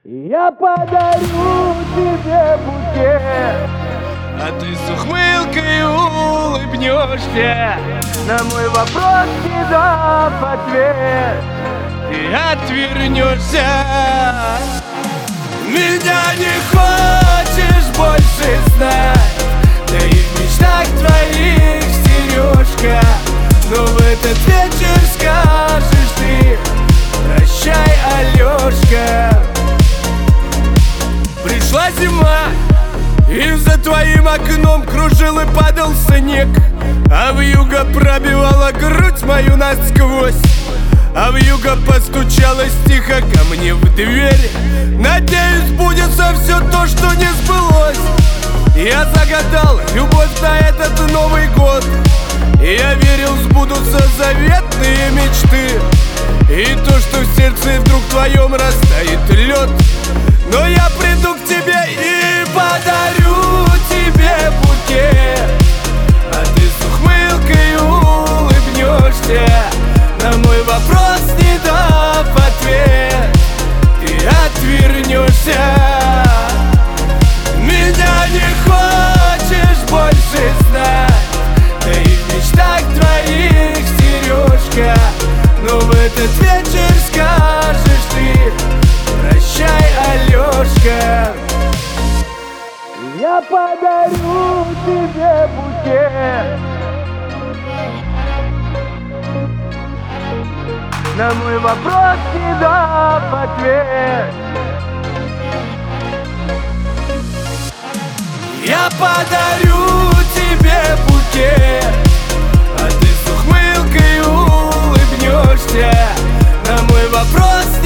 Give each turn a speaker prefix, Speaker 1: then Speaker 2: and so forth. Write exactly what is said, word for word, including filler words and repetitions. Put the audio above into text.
Speaker 1: Я подарю тебе букет,
Speaker 2: а ты с ухмылкой улыбнешься,
Speaker 1: на мой вопрос не дав ответ.
Speaker 2: ты отвернешься.
Speaker 1: Меня не хочешь больше знать, да и в мечтах твоих сережка. Но в этот вечер скажешь ты: прощай, Алешка. Пришла зима, и за твоим окном кружил и падал снег, а вьюга пробивала грудь мою насквозь, а вьюга постучалась тихо ко мне в дверь. Надеюсь, сбудется все то, что не сбылось. Я загадал любовь на этот Новый год, и я верил, сбудутся заветные мечты, и то, что в сердце вдруг твоем растает лед. Но я приду к тебе и подарю тебе букет, а ты с ухмылкой улыбнешься, на мой вопрос не дав ответ. Ты отвернешься. Меня не хочешь больше знать, да и в мечтах твоих сережка. Но в этот вечер скажешь ты: прощай, Алешка. Я подарю тебе букет, на мой вопрос не дав ответ. Я подарю тебе букет, а ты с ухмылкой улыбнешься, на мой вопрос